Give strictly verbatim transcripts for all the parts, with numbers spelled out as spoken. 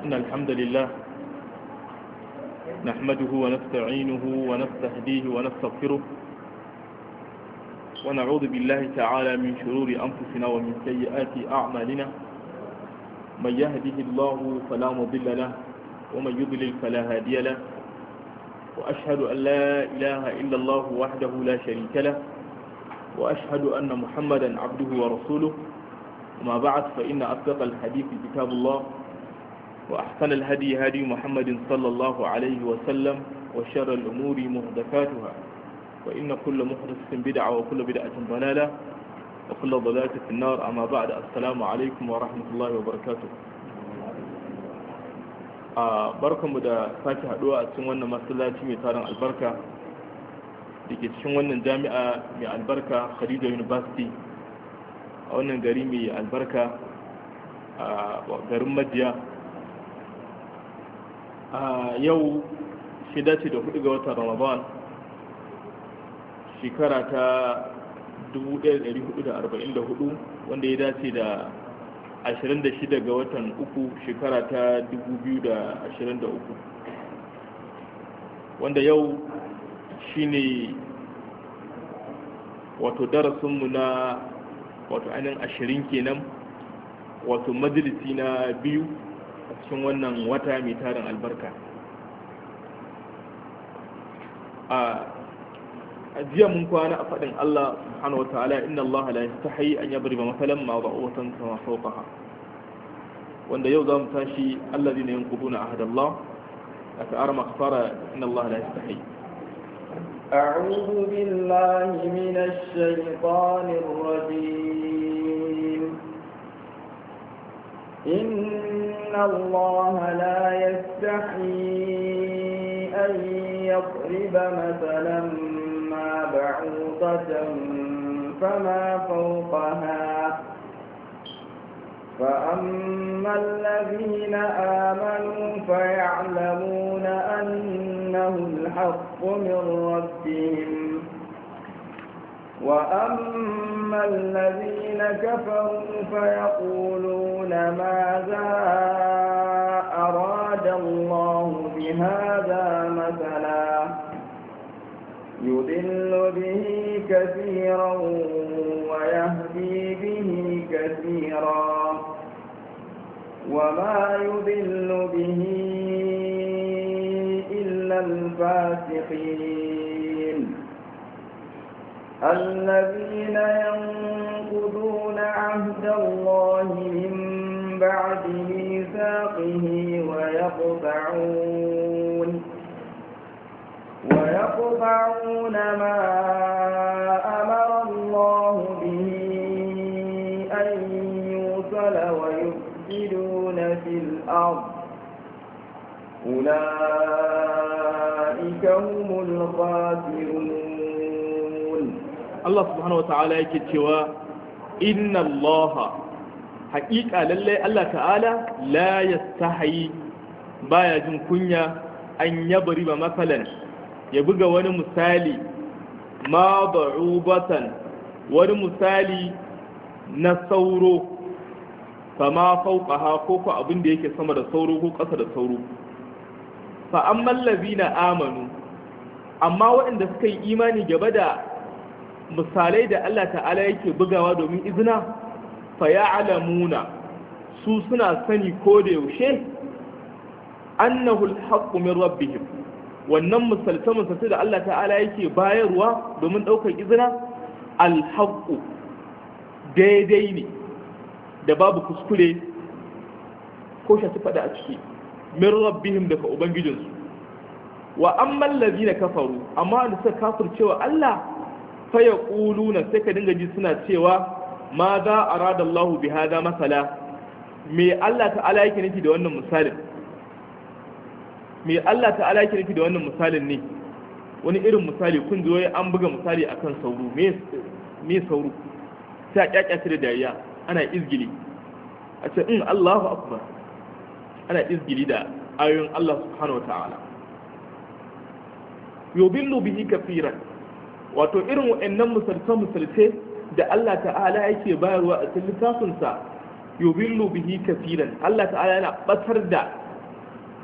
إن الحمد لله نحمده ونستعينه ونستهديه ونستغفره ونعوذ بالله تعالى من شرور أنفسنا ومن سيئات أعمالنا من يهده الله فلا مضل له ومن يضلل فلا هادي له وأشهد أن لا إله إلا الله وحده لا شريك له وأشهد أن محمدا عبده ورسوله وما بعد فإن أصدق الحديث كتاب الله وأحسن الهدي هدي محمد صلى الله عليه وسلم وشر الأمور محدثاتها وإن كل محدثة بدعة وكل بدعة ضلالة وكل ضلالة في النار. أما بعد السلام عليكم ورحمة الله وبركاته. barkanmu da sake haduwa a cikin wannan masallaci mai tarin albarka da ke cikin wannan jami'a mai albarka Khadija University a wannan gari mai albarka a garin Majiya. a yau shida ce da hudu ga watan Ramadan shekara ta dubu ɗaya da ɗari hudu da arba'in da hudu wanda ya dace da ashirin da shida ga watan uku shekara ta dubu biyu da ashirin da uku, wanda yau shine wato darasinmu na wato ainihin ashirin kenan, wato majalisi na biyu a cikin wannan wata mai tarin albarka. a jiya mun kwana a faɗin Allah subhanahu wa ta'ala inna Allah la yastahi an yadriba masalan ma da'uwatan kama fawqaha, wanda yau zamu tashi alladhina yanquduna ahadallah ata'ara makhfara inna Allah la yastahi. أعوذ بالله من الشيطان الرجيم. إن الله لا يستحي أن يضرب مثلا ما بعوضة فما فوقها فأما الذين آمنوا فيعلمون أنه الحق من ربهم وأما الذين كفروا فيقولون ماذا أراد الله بهذا مثلا يضل به كثيرا ويهدي به كثيرا وما يضل به إلا الفاسقين الذين ينقضون عهد الله من بعد ميثاقه ويقطعون ويقطعون ما أمر الله به أن يوصل ويفسدون في الأرض أولئك هم الخاسرون. الله سبحانه وتعالى يكتوى إن الله حقيقة لله الله تعالى لا يستحي بايا جن كنيا أن يضرب مثلا يبقى wani misali ma ba'ubatan wani misali na sauro fama fauqaha ko ko abin da yake sama da sauro ko ƙasa da sauro. fa ammal ladina amanu, amma waɗanda suka yi imani gaba da misalai da Allah ta'ala yake bugawa domin izina, fa ya'lamuna, su suna sani ko da yaushe annahu al-haqqu min rabbihim, wannan misalta misalta da Allah ta'ala yake bayarwa domin ɗaukar izina al-haqqu daidai ne da babu kuskure ko shafi fada a ciki min rabbihim daga ubangijinsu. wa amman ladina kafaru, amma da suka kafircewa Allah fa yaquluna, sai ka dinga ji suna cewa ma za arada Allah bi hada masala, me Allah ta'ala yake nufi da wannan misalin me Allah ta'ala yake nufi da wannan misalin ne wani irin misali kun zo an buga misali akan sauro, me me sauro sai a kyakyace da dariya ana izgili a ce in Allahu akbar, ana izgili da ayoyin Allah subhanahu wataala. yubillu bihi kafiran, wato irin waɗannan misalce-misalce da Allah ta'ala yake bayarwa a cikin littafinsa yubillu bihi kafiran, Allah ta'ala yana batar da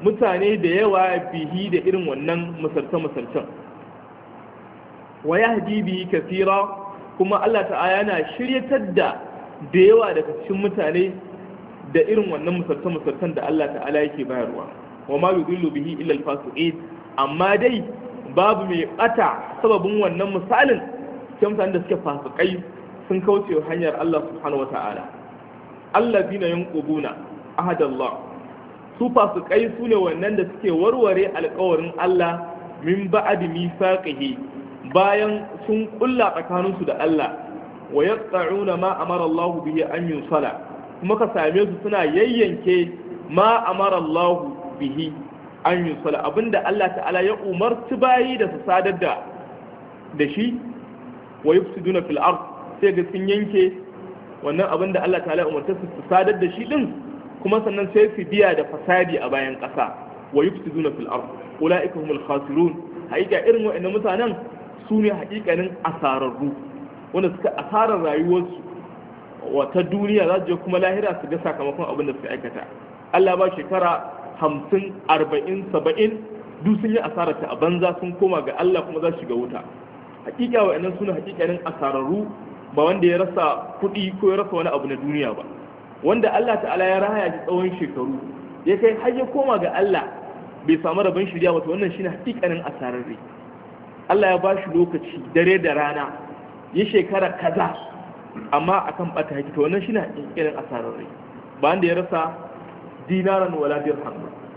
mutane da yawa bihi da irin wannan misalce-misalcen wa yahdi bihi kathira kuma Allah ta'ala yana shiryatar da da yawa daga cikin mutane da irin wannan misalce-misalcen da Allah ta'ala yake bayarwa wa ma yudillu bihi illa al-fasiqin amma dai babu mai bata sababin wannan misalin sai mutanen da suke fasikai sun kauce hanyar Allah subhanahu wata'ala allazina yanqubuna ahadallah su fasikai sune wannan da suke warware alƙawarin Allah min ba'di misaqihi bayan sun kulla tsakaninsu da Allah wa yaqta'una ma amara Allah bihi an yusala kuma ka same su suna yayyanke ma amara Allah bihi an yusala abinda Allah ta'ala ya umarci bayi da su sadar da da shi wa yufsiduna fil ard sai ga sun yanke wannan abinda Allah ta'ala ya umarta su su sadar da shi din kuma sannan sai su biya da fasadi a bayan ƙasa wa yufsiduna fil ard ulaika humul khasirun haƙiƙa irin waɗannan mutanen su ne haƙiƙanin asararru wanda suka asarar rayuwarsu wata duniya za su je kuma lahira su ga sakamakon abin da suka aikata Allah ba shekara hamsin arba'in saba'in duk sun yi asararta a banza sun koma ga Allah kuma za su shiga wuta hakika wa'annan suna hakikanin asararru ba wanda ya rasa kuɗi ko ya rasa wani abu na duniya ba wanda Allah ta'ala ya raya shi tsawon shekaru ya kai har ya koma ga Allah bai samu rabon shirya wata wannan shine hakikanin asararre Allah ya ba shi lokaci dare da rana ya shekara kaza amma akan bata hakika wannan shine hakikanin asararre ba wanda ya rasa dinaran wala dirham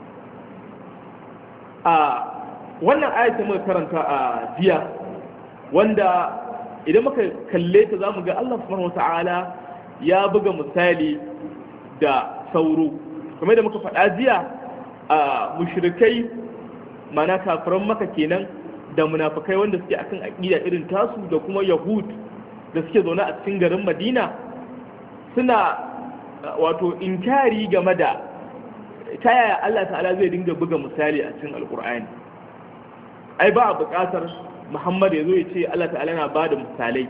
a wannan ayat da muka karanta a jiya wanda idan muka kalle ta zamu ga Allah subhanahu wataala ya buga misali da sauro kamar da muka faɗa jiya a mushrikai mana kafiran maka kenan da munafikai wanda suke akan aqida irin tasu da kuma yahud da suke zaune a cikin garin Madina suna wato inkari game da ta yaya Allah ta'ala zai dinga buga misali a cikin alkur'ani ai ba a buƙatar Muhammad ya zo ya ce Allah ta'ala yana ba da misalai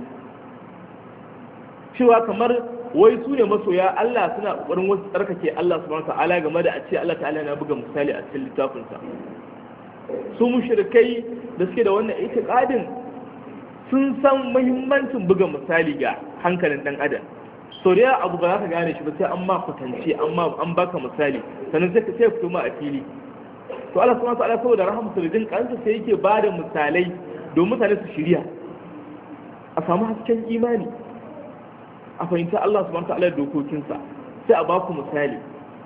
cewa kamar wai su ne masoya Allah suna ƙoƙarin wasu tsarkake Allah subhanahu ta'ala game da a ce Allah ta'ala yana buga misali a cikin littafinsa su mushrikai da suke da wannan itiqadin sun san muhimmancin buga misali ga hankalin dan adam so da abu ba za ka gane shi ba sai an ma kwatance amma an baka misali sannan sai ka sai fito ma a fili to Allah subhanahu wataala saboda rahmatu da jin kansa sai yake bada misalai don mutane su shirya a samu hasken imani a fahimta Allah subhanahu wataala da dokokinsa sai a baku misali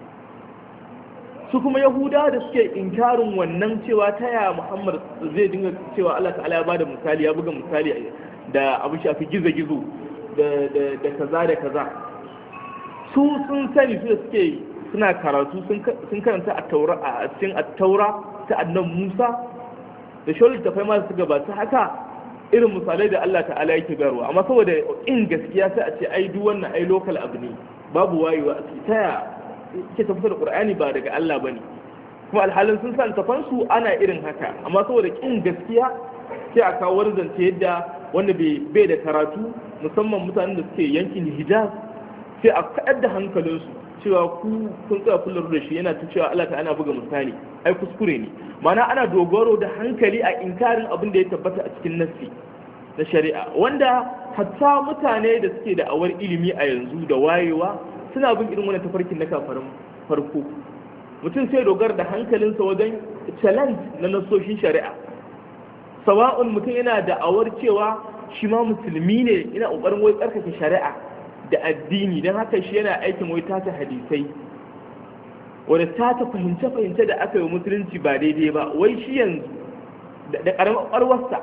su kuma yahuda da suke inkarin wannan cewa ta yaya Muhammad zai dinga cewa Allah ta'ala ya bada misali ya buga misali da abu shafi gizo-gizo da kaza da kaza su sun sani su da suke suna karatu sun karanta a taura a cikin attaura ta annan Musa da shawar da faima su gabata haka irin misalai da Allah ta'ala yake bayarwa amma saboda in gaskiya sai a ce ai duk wannan ai local abu ne babu wayewa a cikin taya ke tafsir Qur'ani ba daga Allah bane kuma alhalin sun san tafan su ana irin haka amma saboda kin gaskiya sai a kawo wani zance yadda wanda bai da karatu musamman mutanen da suke yankin Hijaz sai a kaɗar da hankalinsu cewa ku kun tsaya kullum da shi yana ta cewa Allah ta'ala buga misali ai kuskure ne mana ana dogaro da hankali a inkarin abin da ya tabbata a cikin nassi na shari'a wanda hatta mutane da suke da awar ilimi a yanzu da wayewa suna bin irin wannan tafarkin na kafarin farko mutum sai dogara da hankalinsa wajen challenge na nasoshin shari'a sawa'un mutum yana da awar cewa shi ma musulmi ne yana ƙoƙarin wai tsarkake shari'a da addini don haka shi yana aikin wai tata hadisai wadda tata fahimce-fahimce da aka yi musulunci ba daidai ba wai shi yanzu da ƙaramin ƙwarwarsa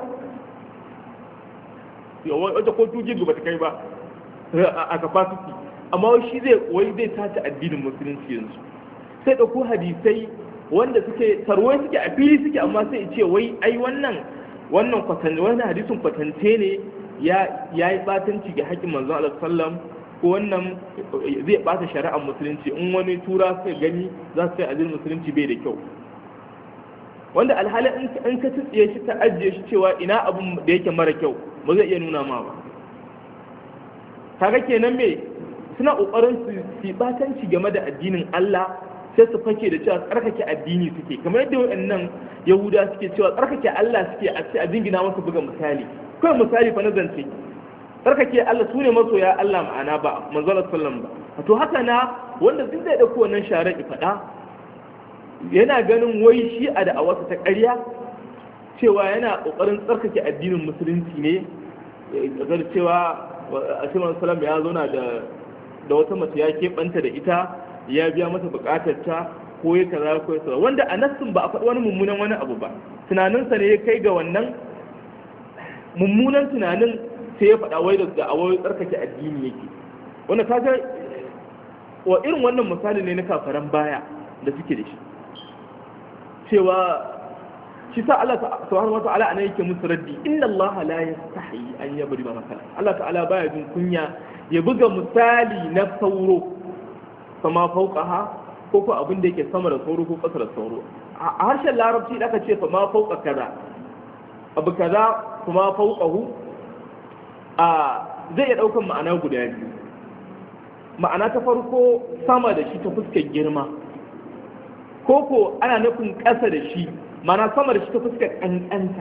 wata ko tuji ba ta kai ba a capacity amma wai shi zai wai zai tata addinin musulunci yanzu sai ɗauko hadisai wanda suke tarwai suke a fili suke amma sai ce wai ai wannan wannan kwatance wannan hadisin kwatance ne ya yi batanci ga haƙƙin manzon Allah sallam ko wannan zai bata shari'ar musulunci in wani tura sai gani za su sai addinin musulunci bai da kyau wanda alhalin in ka tsiye shi ta ajiye shi cewa ina abin da yake mara kyau ba zai iya nuna ma ba kaga kenan me suna kokarin su su batanci game da addinin Allah sai su fake da cewa tsarkake addini suke, kamar yadda waɗannan yahuda suke cewa tsarkake Allah suke a ce a jingina masa buga misali. Kawai misali fa na zance, tsarkake Allah su ne masoya Allah ma'ana ba manzala sallam ba. To haka na wanda duk da ya ɗauko wannan sharar faɗa yana ganin wai shi a da'awarsa ta ƙarya cewa yana ƙoƙarin tsarkake addinin musulunci ne, ga cewa a cikin sallam ya zauna da da wata mace ya keɓanta da ita ya biya mata buƙatar ta ko ya kaza ko ya kaza, wanda a nassin ba a faɗi wani mummunan wani abu ba, tunaninsa ne ya kai ga wannan mummunan tunanin sai ya faɗa wai da a wai tsarkake addini yake. Wanda kaga wa irin wannan misali ne na kafaran baya da suke da shi, cewa shi sa Allah subhanahu wa ta'ala anan yake musu raddi, inna Allah la yastahi an yabri ma masala. Allah ta'ala baya jin kunya ya buga misali na sauro sama fauqaha ko ko abin da yake sama da sauro ko ƙasa da sauro. A harshen larabci da aka ce fa ma fauqa kaza abu kaza kuma fauqahu a zai iya daukan ma'ana guda biyu. Ma'ana ta farko sama da shi ta fuskar girma, ko ko ana nufin ƙasa da shi, ma'ana sama da shi ta fuskar ƙanƙanta.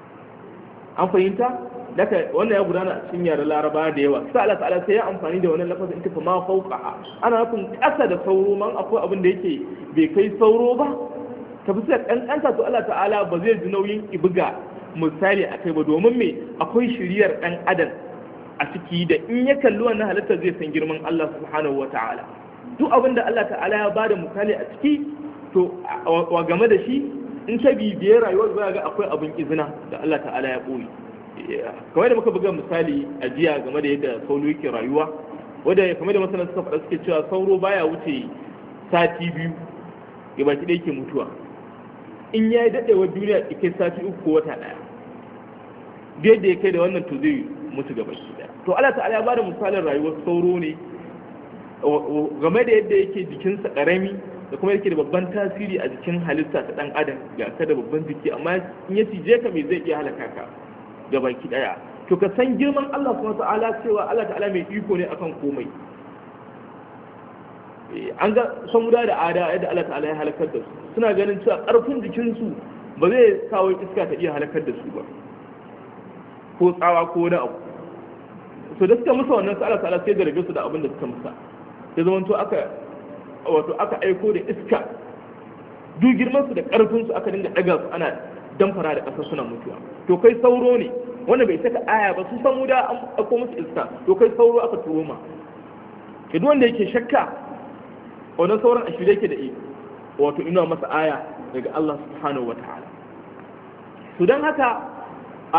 An fahimta? Daga wannan ya gudana a cikin yaren Laraba da yawa. Sai Allah ta'ala sai ya amfani da wannan lafazin ita fa ma fauqaha. Ana nufin ƙasa da sauro, man akwai abin da yake bai kai sauro ba. Ta fuskar ƙanƙanta to Allah ta'ala ba zai ji nauyin ibuga misali akai ba, domin me akwai shiriyar ɗan adam a ciki da in ya kalli wannan halittar zai san girman Allah subhanahu wata'ala. Duk abin da Allah ta'ala ya bada misali a ciki to wa game da shi in ta bibiye rayuwar za ga akwai abin izina da Allah ta'ala ya ɓoye. Kamar da muka buga misali a jiya game da yadda sauro yake rayuwa, wanda kamar da masana suka faɗa suke cewa sauro baya wuce sati biyu ya baki ɗaya ke mutuwa. In ya yi daɗewar duniya ya kai sati uku ko wata ɗaya, yadda ya kai da wannan to zai mutu gaba shi ɗaya. To Allah ta'ala ya bada misalin rayuwar sauro ne game da yadda yake jikinsa ƙarami da kuma yake da babban tasiri a jikin halitta ta ɗan adam, ga ka da babban jiki amma in ya cije ka me zai iya halaka ka gaba ki ɗaya. To ka san girman Allah subhanahu wa ta'ala cewa Allah ta'ala mai iko ne akan komai. An ga samuda da ada yadda Allah ta'ala ya halakar da su, suna ganin cewa ƙarfin jikinsu ba zai kawo iska ta iya halakar da su ba ko tsawa ko wani abu. So da suka musa wannan su Allah ta'ala sai da rage su da abin da suka musa, sai zama to aka wato aka aiko da iska duk girman su da ƙarfin su aka dinga daga su ana damfara da ƙasa suna mutuwa. To kai sauro ne wanda bai saka aya ba, su samu da an ako musu iska, to kai sauro aka turo ma. Ke duk wanda yake shakka wannan sauran a shirye yake da iko wato ina masa aya daga Allah subhanahu wata'ala. To dan haka a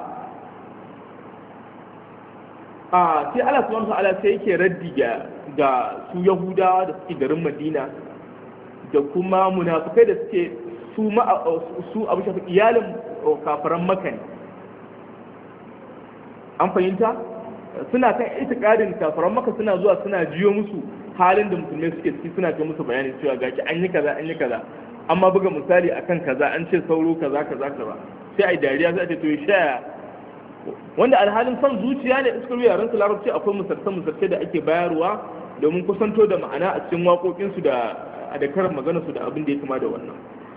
a sai Allah subhanahu wata'ala sai yake raddi ga ga su Yahudawa da suke garin Madina da kuma munafikai da suke su ma su abu shafi iyalin kafiran Makka ne. An fahimta? Suna kan itikadin kafiran Makka suna zuwa suna jiyo musu halin da musulmai suke ciki, suna ta musu bayani cewa gaki an yi kaza an yi kaza, amma buga misali akan kaza an ce sauro kaza kaza kaza, sai ai dariya sai a ce to sha wanda alhalin son zuciya ne iskar yaran su larabci akwai musarta musarta da ake bayarwa domin kusanto da ma'ana a cikin waƙoƙin su da da karin magana su da abin da ya kama da wannan.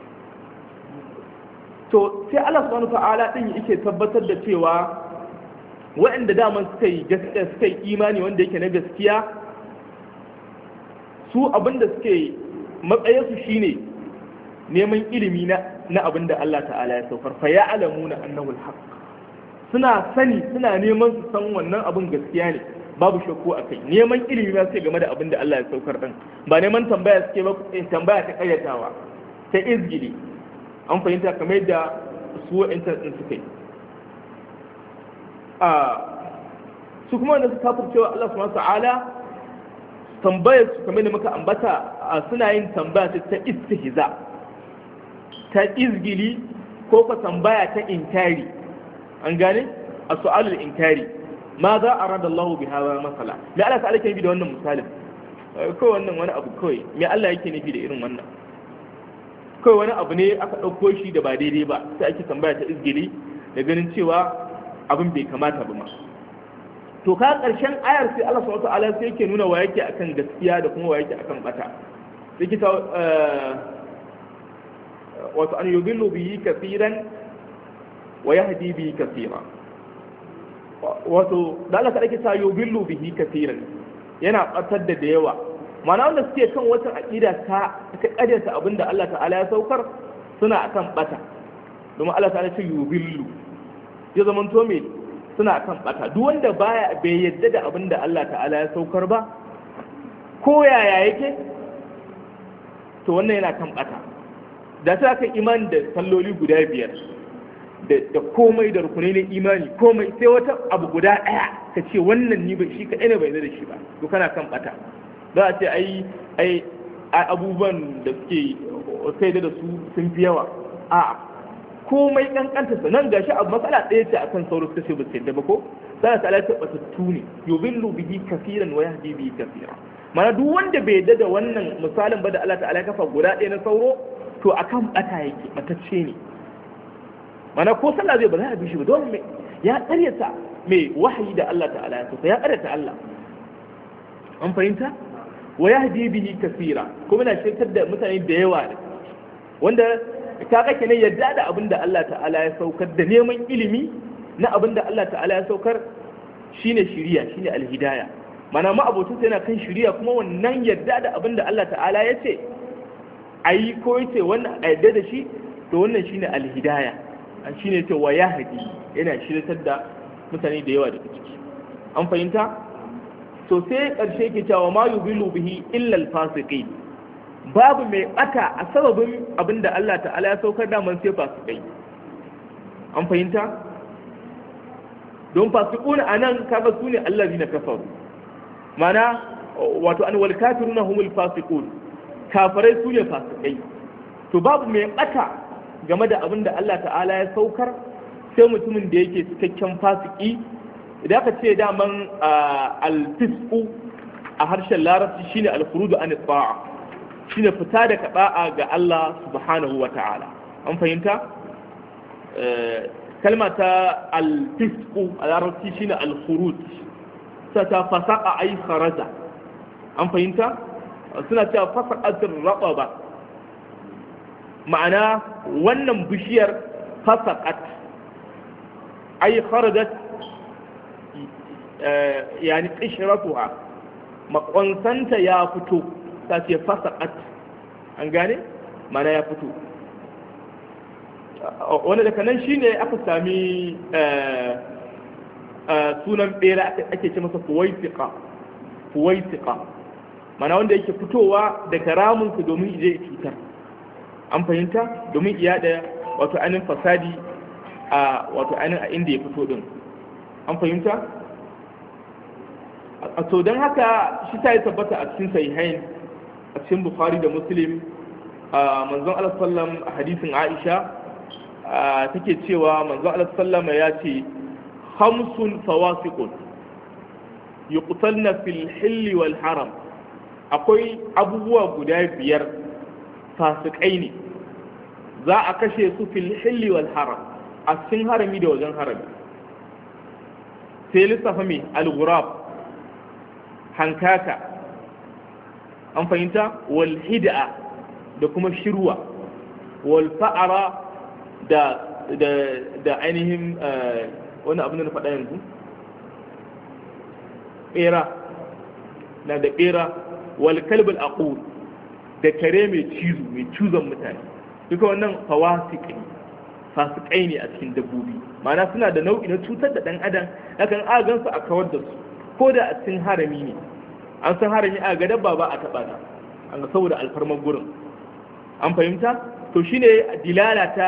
To sai Allah subhanahu ta'ala din yake tabbatar da cewa waɗanda daman suka yi gaskiya suka yi imani wanda yake na gaskiya, su abinda suke matsayinsu shine neman ilimi na na abinda Allah ta'ala ya saukar, fa ya'lamuna annahu al-haq. Suna sani suna neman su san wannan abin gaskiya ne, babu shakku akai. Neman ilimi ma suke game da abinda Allah ya saukar din, ba neman tambaya suke ba, tambaya ta kayyatawa ta izgili. An fahimta kamar yadda su wa'ancan din suka yi. A su kuma wanda suka kafircewa Allah subhanahu wa ta'ala, tambayar su kamar da muka ambata suna yin tambaya ta istihza, ta izgili ko ka tambaya ta inkari. An gane a su'alul inkari, ma za a rada Allah bi hawa masala, me Allah ta'ala yake nufi da wannan misalin? Kawai wannan wani abu kawai me Allah yake nufi da irin wannan? Kawai wani abu ne aka ɗauko shi da ba daidai ba, sai ake tambaya ta izgili da ganin cewa abin bai kamata ba ma. To ka ƙarshen ayar sai Allah subhanahu wataala sai yake nuna wa yake akan gaskiya da kuma wa yake akan bata. likita wato an yudillu bihi kaseeran wa yahdi bihi kaseeran wato da Allah kadai ta yudillu bihi kaseeran yana batar da da yawa mana wanda suke kan wata aqida ta ta kaddasa abinda Allah ta'ala ya saukar suna akan bata domin Allah ta'ala ce yudillu ya zaman to me suna akan bata duk wanda baya bai yadda da abinda Allah ta'ala ya saukar ba ko yaya yake to wannan yana kan bata da ta kan imani da salloli guda biyar da komai da rukunai na imani komai sai wata abu guda ɗaya ka ce wannan ni bai shi kaɗai ne bai zai da shi ba to kana kan bata za a ce ai ai abubuwan da suke kai da su sun fi yawa a komai kankanta sa nan gashi abu matsala ɗaya ce akan sauro suka ce ba su yadda ba ko za ta ala ta batattu ne yubillu bihi kafiran wa yahdi bihi kafiran mana duk wanda bai yadda da wannan misalin ba da Allah ta'ala ya kafa guda ɗaya na sauro to akan bata yake batacce ne mana ko sallah zai ba za a bi shi ba don ya karyata mai wahayi da Allah ta'ala ya sauka ya karyata Allah an fahimta wa yahdi bihi kaseera kuma na shirkar da mutane da yawa ne wanda ka kake ne yadda da abin da Allah ta'ala ya saukar da neman ilimi na abin da Allah ta'ala ya saukar shine shiriya shine alhidaya mana ma abotun sai yana kan shiriya kuma wannan yadda da abin da Allah ta'ala ya ce ayi ko yace wannan a yadda da shi to wannan shine alhidaya an shine ce wa yahdi yana shirtar da mutane da yawa daga ciki an fahimta to sai karshe ke cewa ma yubilu bihi illa al-fasiqin babu mai bata a sababin abinda Allah ta'ala ya saukar da man sai fasikai an fahimta don fasiquna anan kaga sune allazina kafaru mana wato an wal kafiruna humul fasiqun kafirai sune fasikai to babu mai bata game da abin da Allah ta'ala ya saukar sai mutumin da yake cikakken fasiki idan aka ce daman al-fisqu a harshen larabci shine al-khuruju an ta'a shine fita da kaba'a ga Allah subhanahu wa ta'ala an fahimta kalma ta al-fisqu a larabci shine al-khuruj ta ta fasaqa ay kharaja an fahimta suna cewa fasaqatir raqaba ma'ana wannan bishiyar fasaqat ay kharajat yani qishratuha makonsanta ya fito ta ce fasaqat an gane ma'ana ya fito wanda daga nan shine aka sami sunan bera ake ce masa fuwaitiqa fuwaitiqa ma'ana wanda yake fitowa daga ramunsa domin ije cutar an fahimta domin iya da wato ainihin fasadi a wato ainihin a inda ya fito din an fahimta a to don haka shi ta yi tabbata a cikin sahihain a cikin bukhari da muslim a manzon Allah sallam a hadisin aisha take cewa manzon Allah sallam ya ce khamsun fawasiqun yuqtalna fil hilli wal haram akwai abubuwa guda biyar fasikai ne za a kashe su fil hilli wal haram a cikin harami da wajen harami sai lissafa mai al-ghurab hankaka an fahimta wal hid'a da kuma shirwa wal fa'ara da da da ainihin wani abin da na faɗa yanzu ɓera na da ɓera wal kalbul aqul da kare mai cizo mai cuzon mutane duka wannan fawasiqi fasikai ne a cikin dabbobi ma'ana suna da nau'i na cutar da dan adam akan agan su a kawar da su ko da a cikin harami ne an san harami a ga dabba ba a taba ta an ga saboda alfarmar gurin an fahimta to shine dilala ta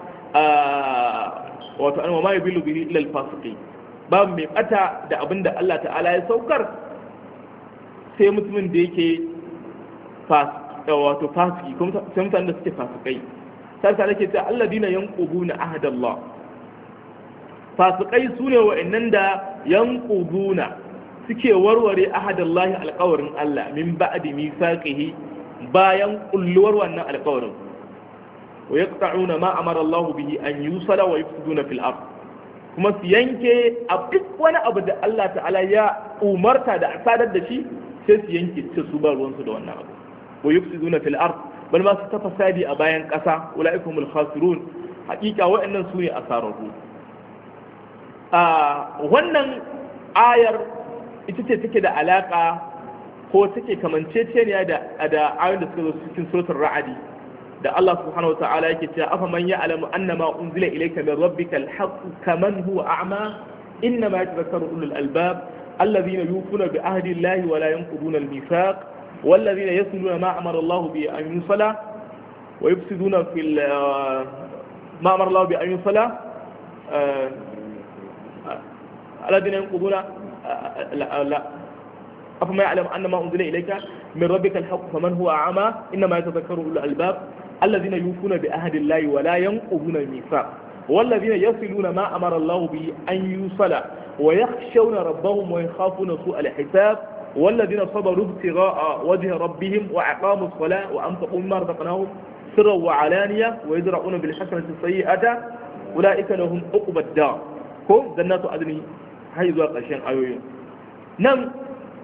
wato an ma yabilu bihi illa al-fasiqi babu mai bata da abinda Allah ta'ala ya saukar sai mutumin da yake wato fasiki kuma sai mutanen da suke fasikai sai sa nake cewa alladina yanquduna ahdallah fasikai sune wa'annan da yanquduna suke warware ahadallahi alqawarin Allah min ba'di misaqihi bayan kulluwar wannan alqawarin wa yaqta'una ma amara Allah bihi an yusala wa yufsiduna fil ard kuma su yanke a duk wani abu da Allah ta'ala ya umarta da a sadar da shi sai su yanke su ba ruwansu da wannan abu wa yufsiduna fil ard bal ma su ta fasadi a bayan ƙasa ulaikumul khasirun hakika waɗannan su ne asararru. a wannan ayar ita ce take da alaka ko take kamanceceniya da da ayoyin da suka zo cikin suratul ra'd da Allah subhanahu wataala yake cewa afa man ya'lamu annama unzila ilayka min rabbika al-haqq kaman huwa a'ma innama yatadhakkaru ulul albab alladhina yufuna bi ahdi Allahi wa la yanquduna al-mithaq والذين يصلون ما أمر الله به أن يصلى ويفسدون في ما أمر الله به أن يصلى الذين ينقضون لا لا أفما يعلم أن ما أنزل إليك من ربك الحق فمن هو أعمى إنما يتذكر أولو الألباب الذين يوفون بعهد الله ولا ينقضون الميثاق والذين يصلون ما أمر الله به أن يصلى ويخشون ربهم ويخافون سوء الحساب والذين صبروا ابتغاء وجه ربهم وأقاموا الصلاة وأنفقوا مما رزقناهم سرا وعلانية ويدرؤون بالحسنة السيئة أولئك لهم عقبى الدار هم جنات عدن حيث قشين أيوين نعم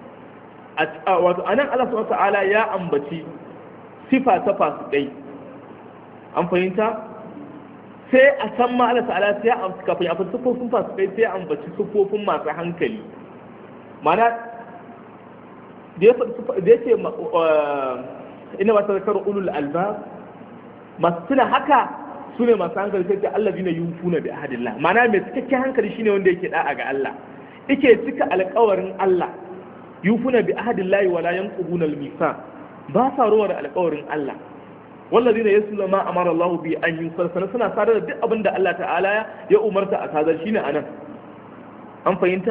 أنا الله سبحانه وتعالى يا أنبتي صفة تفاسقين أم فهمت sai a san ma Allah ta'ala sai a kafin a fi sufofin fasikai sai a ambaci sufofin masu hankali mana da ya ce ina ba ta zakarar ulul albab masu tuna haka su ne masu hankali sai ce Allah zina yufuna bi ahadillah mana mai cikakken hankali shine wanda yake da'a ga Allah yake cika alƙawarin Allah yufuna bi ahadillah wala yanquduna al-mithaq ba sa ruwa da alƙawarin Allah wallazina yaslu ma amara Allah bi an yusal suna sadar da duk abin da Allah ta'ala ya umarta a sadar shine anan an fahimta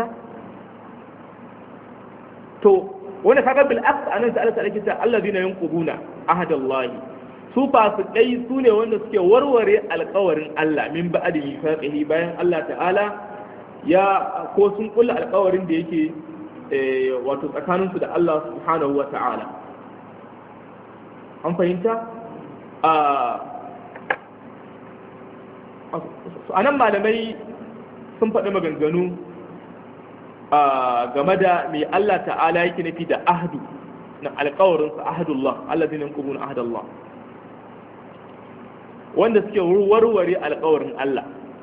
to wanda kaga bil aqs anan sai Allah ta alƙita allazina yanquduna ahadallahi su fasikai su ne wanda suke warware alƙawarin Allah min ba'di mifaqihi bayan Allah ta'ala ya ko sun kulla alƙawarin da yake wato tsakanin su da Allah subhanahu wa ta'ala an fahimta a anan malamai sun faɗi maganganu game da mai Allah ta'ala yake nufi da ahdu na alƙawarinsa ahadullah Allah zai nankubu na ahadullah wanda suke warware alƙawarin Allah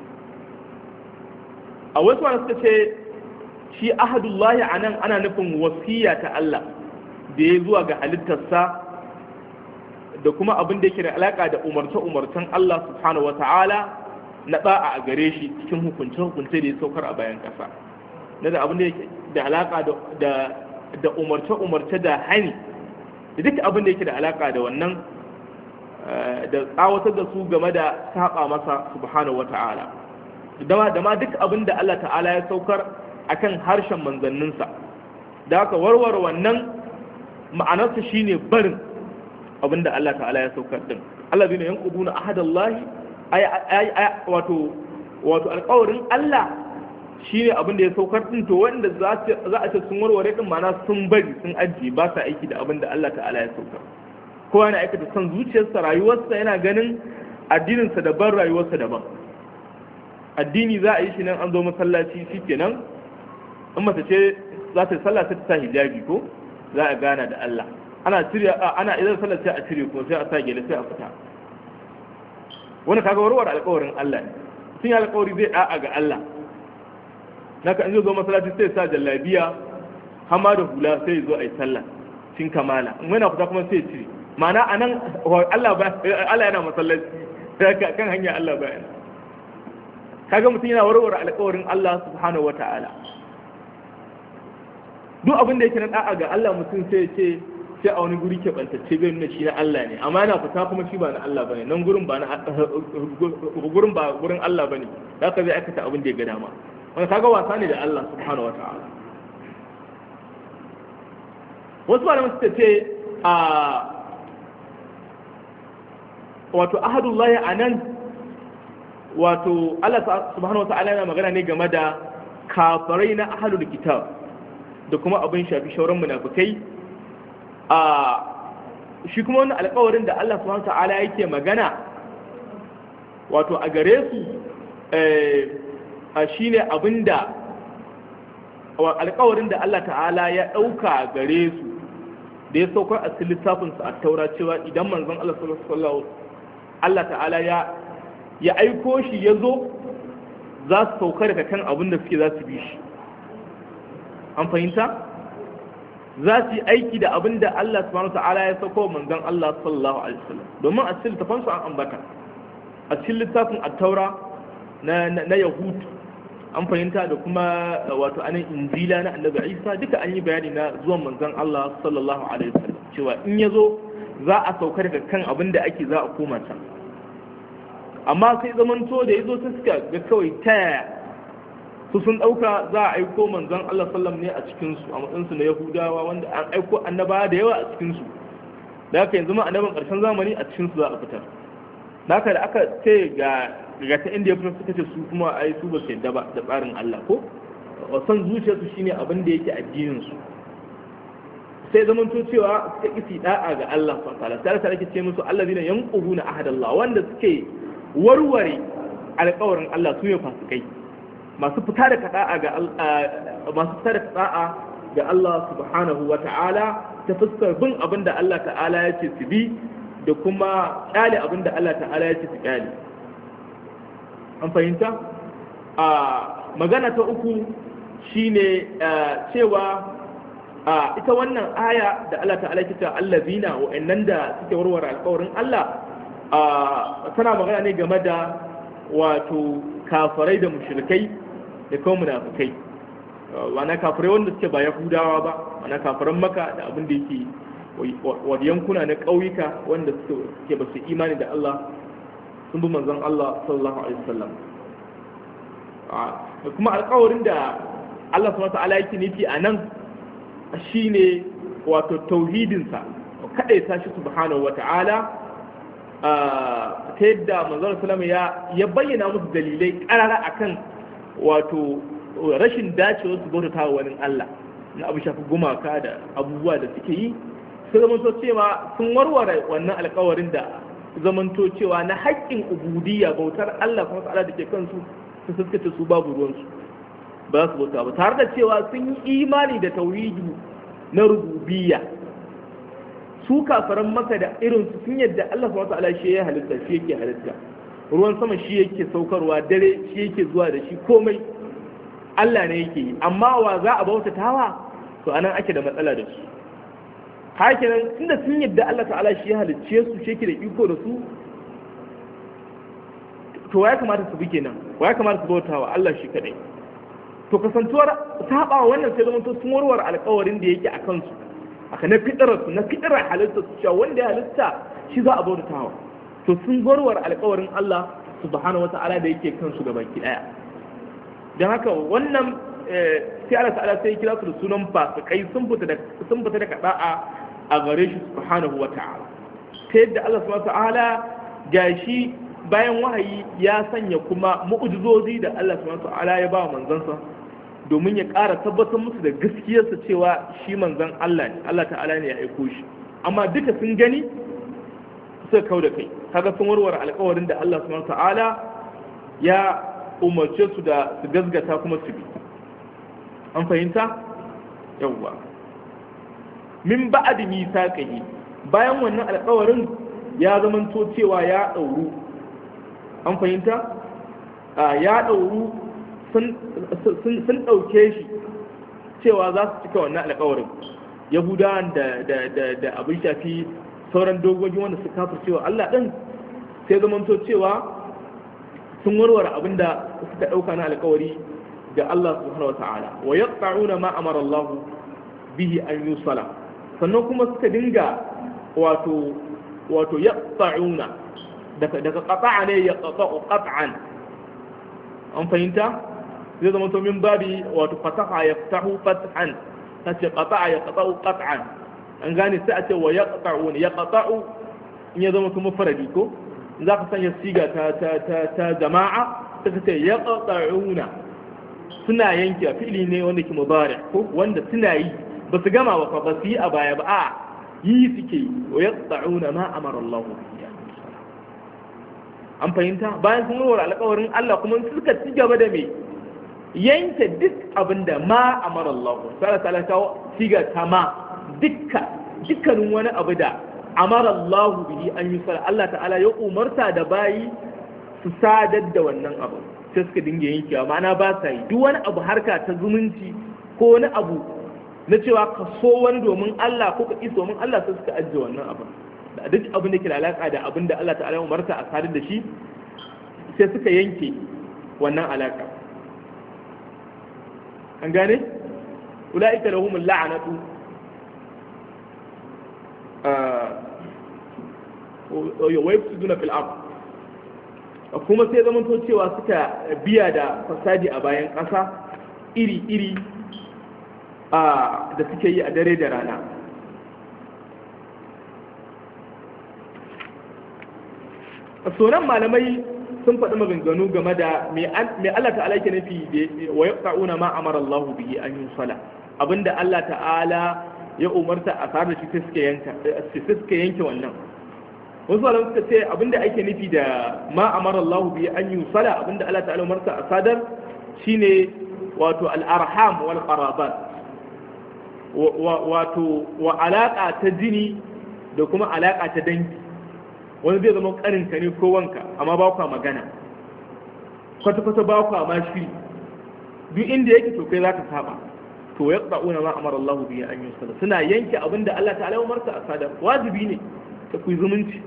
a wasu wanda suka ce shi ahadullahi a nan ana nufin wasiya ta Allah da ya zuwa ga halittarsa da kuma abin da yake da alaƙa da umarce-umarcen Allah subhanahu wa ta'ala na ɗa'a a gare shi cikin hukunce-hukunce da ya saukar a bayan ƙasa na da abin da yake da alaka da da umarce-umarce da hani da duk abin da yake da alaka da wannan da tsawatar da su game da saba masa subhanahu wata'ala da da ma duk abin da Allah ta'ala ya saukar akan harshen manzanninsa da haka warware wannan ma'anarsa shine barin abin da Allah ta'ala ya saukar din Allah zai yanquduna ahadallahi ay wato wato alƙawarin Allah shi ne abin da ya saukar din to wanda za a ce sun warware din mana sun bari sun ajiye ba sa aiki da abin da Allah ta'ala ya saukar kowa yana aikata son zuciyarsa rayuwarsa yana ganin addininsa daban rayuwarsa daban addini za a yi shi nan an zo masallaci shi kenan in mace ce za ta yi sallah sai ta sa hijabi ko za a gana da Allah ana cire ana idan sallah sai a cire ko sai a sa gele sai a fita wani kaga warware alƙawarin Allah ne sun yi alƙawari zai da'a ga Allah naka in zai zo masallaci sai sa jallabiya hama da hula sai zo a yi sallah cin kamala in yana fita kuma sai cire ma'ana anan Allah ba Allah yana masallaci kan hanya Allah ba yana kaga mutum yana warware alƙawarin Allah subhanahu wata'ala duk abin da yake na da'a ga Allah mutum sai ce sai a wani guri keɓantacce bai nuna shi na Allah ne amma yana fita kuma shi ba na Allah bane nan gurin ba na gurin ba gurin Allah bane haka zai aikata abin da ya ga dama wanda kaga wasa ne da Allah subhanahu wata'ala wasu malaman suka ce a wato ahadullahi anan wato Allah subhanahu wata'ala yana magana ne game da kafirai na ahlul kitab da kuma abin shafi shauran munafikai a shi kuma wannan alƙawarin da Allah subhanahu wata'ala yake magana wato a gare su eh shine abinda alƙawarin da Allah ta'ala ya ɗauka gare su da ya saukar a cikin littafin sa at-taura cewa idan manzon Allah sallallahu alaihi wasallam Allah ta'ala ya ya aiko shi yazo za su sauka daga kan abin da suke za su bi shi an fahimta za su yi aiki da abin da Allah subhanahu ta'ala ya sauko manzon Allah sallallahu alaihi wasallam domin a cikin littafin su an ambata a cikin littafin at-taura na na yahud an fahimta da kuma wato anan injila na annabi Isa duka an yi bayani na zuwan manzon Allah sallallahu alaihi wasallam cewa in yazo za a sauka daga kan abin da ake za a koma can amma sai zamanto da yazo sai suka ga kawai taya su sun dauka za a aiko manzon Allah sallallahu ne a cikin su a matsayin su na yahudawa wanda an aiko annaba da yawa a cikin su da haka yanzu ma annaban karshen zamani a cikin su za a fitar da haka da aka ce ga ga ta inda ya fito suka ce su kuma ai su ba su yadda ba da tsarin Allah ko san zuciyarsu shine abin da yake addinin su sai zaman to cewa suka kisi da'a ga Allah subhanahu wa ta'ala sai Allah yake ce musu allazina yanquduna ahadallah wanda suke warware alƙawarin Allah su ne fasikai masu fita da da'a ga masu fita da da'a ga Allah subhanahu wa ta'ala ta fuskar bin abinda Allah ta'ala ya ce su bi da kuma kyale abinda Allah ta'ala ya ce su kyale an fahimta a magana ta uku shine cewa ita wannan aya da Allah ta'ala ke cewa allazina wa'annan da suke warware alƙawarin Allah tana magana ne game da wato kafirai da mushrikai da kuma munafikai wana kafirai wanda suke ba yahudawa ba wana kafiran maka da abin da yake wa yankuna na ƙauyuka wanda suke ba su imani da Allah sun bi manzon Allah sallallahu alaihi wasallam da kuma alƙawarin da Allah subhanahu wa ta'ala yake nufi a nan shine wato tauhidinsa kaɗai ta shi subhanahu wa ta'ala ta yadda manzon sallallahu ya ya bayyana musu dalilai ƙarara akan wato rashin dacewar su bauta wa wani Allah na abu shafi gumaka da abubuwa da suke yi sai zamanto cewa sun warware wannan alƙawarin da zamanto cewa na haƙƙin ubudiyya bautar Allah kuma ta'ala da ke kansu su suskace su babu ruwansu ba su bauta ba tare da cewa sun yi imani da tauhidi na rububiyya su kafaran maka da irin su sun yadda Allah subhanahu wa ta'ala shi ya halitta shi yake halitta ruwan sama shi yake saukarwa dare shi yake zuwa da shi komai Allah ne yake yi amma wa za a bautatawa to anan ake da matsala da su hakinan tunda sun yadda Allah ta'ala shi ya halicce su shi yake da iko da su to wa ya kamata su bi kenan wa ya kamata su bautawa Allah shi kadai to kasantuwar saba wannan sai zama to sun warware alƙawarin da yake a kansu aka na fitarar su na fitarar halitta su cewa wanda ya halitta shi za a bautawa to sun warware alƙawarin Allah subhanahu wata'ala da yake kansu ga baki daya dan haka wannan sai Allah ta'ala sai kira su da sunan fasikai sun fita da sun fita da kada'a a gare shi subhanahu wata'ala ta yadda Allah subhanahu wata'ala gashi bayan wahayi ya sanya kuma mu'ujizozi da Allah subhanahu wata'ala ya ba manzansa domin ya ƙara tabbatar musu da gaskiyarsa cewa shi manzan Allah ne Allah ta'ala ne ya aiko shi amma duka sun gani suka kau da kai kaga sun warware alƙawarin da Allah subhanahu wata'ala ya umarce su da su gasgata kuma su bi an fahimta yawwa min ba'di misaqihi bayan wannan alƙawarin ya zamanto cewa ya dauru an fahimta ya dauru sun sun dauke shi cewa za su cika wannan alƙawarin yahudawan da da da da abin shafi sauran dogogi wanda su kafir cewa Allah din sai zamanto cewa sun warware abinda suka dauka na alƙawari ga Allah subhanahu wataala wa yaqta'una ma amara Allah bihi an yusala sannan kuma suka dinga wato wato yaqta'una daga daga qata'a ne yaqta'u qat'an an fahimta zai zama to min babi wato fataha yaftahu fathan tace qata'a yaqta'u qat'an an gane sai a ce wa yaqta'una yaqta'u in ya zama kuma faradi ko za ka sanya siga ta ta ta ta jama'a ta ce yaqta'una suna yanke fi'ili ne wanda ke mudari ko wanda suna yi ba su gama ba ba su yi a baya ba a yi suke wa yaqta'una ma amara Allah bihi an fahimta bayan sun warware alƙawarin Allah kuma suka ci gaba da me yanke duk abinda ma amara Allah sai ta kawo siga ta ma dukka dukkanin wani abu da amara Allah bihi an yusala Allah ta'ala ya umarta da bayi su sadar da wannan abu sai suka dinga yankewa ma'ana ba sa yi duk wani abu harka ta zumunci ko wani abu na cewa ka so wani domin Allah ko ka ƙi domin Allah sai suka ajiye wannan abu da duk abin da ke da alaƙa da abin da Allah ta'ala ya umarta a sadar da shi sai suka yanke wannan alaƙa an gane ula'ika lahumul la'anatu wa yafsiduna fil ard kuma sai zaman to cewa suka biya da fasadi a bayan ƙasa iri-iri da suke yi a dare da rana sonan malamai sun faɗi maganganu game da mai Allah ta'ala yake nufi da wa yaqta'una ma amara Allah bihi an yusala abinda Allah ta'ala ya umarta a sadar da shi suka yanka suka yanke wannan wasu malamai suka ce abinda ake nufi da ma amara Allah bihi an yusala abinda Allah ta'ala umarta a sadar shine wato al-arham wal qarabat wato wa alaka ta jini da kuma alaka ta dangi wani zai zama karinka ne ko wanka amma ba kwa magana kwata-kwata ba kwa ma shiri duk inda yake to kai za ka saba to ya ƙa'una ma amara Allah biya an yi sallah suna yanke abin da Allah ta'ala umarta a sadar wajibi ne ta ku zumunci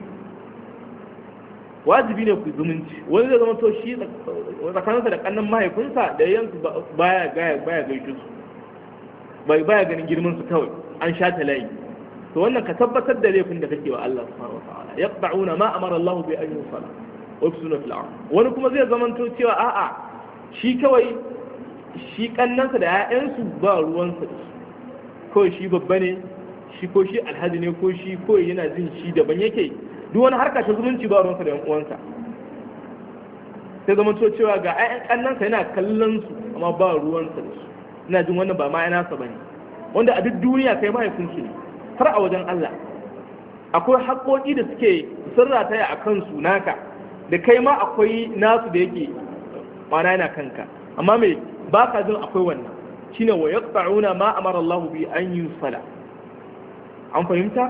wajibi ne ku zumunci wani zai zama to shi tsakaninsa da kannan mahaifinsa da yansu baya gaya baya gaishe su bai baya ganin girman su kawai an sha ta layi to wannan ka tabbatar da laifin da kake wa Allah subhanahu wa ta'ala yaqta'una ma amara Allah bi an yusala wa yufsiduna fil ard wani kuma zai zamanto cewa a'a shi kawai shi kannansa da ƴaƴansu ba ruwansa kawai shi babba ne shi ko shi alhaji ne ko shi ko yana jin shi daban yake duk wani harka ta zumunci ba ruwansa da ƴan uwansa sai zamanto cewa ga ƴaƴan kannansa yana kallon su amma ba ruwansa da su ina jin wannan ba ma yana sa bane wanda a duk duniya kai mahaifinsu ne har a wajen Allah akwai haƙoƙi da suke sirrataya a kansu naka da kai ma akwai nasu da yake mana yana kanka amma mai ba ka jin akwai wannan shine wa yaqta'una ma amara Allah bi an yusala an fahimta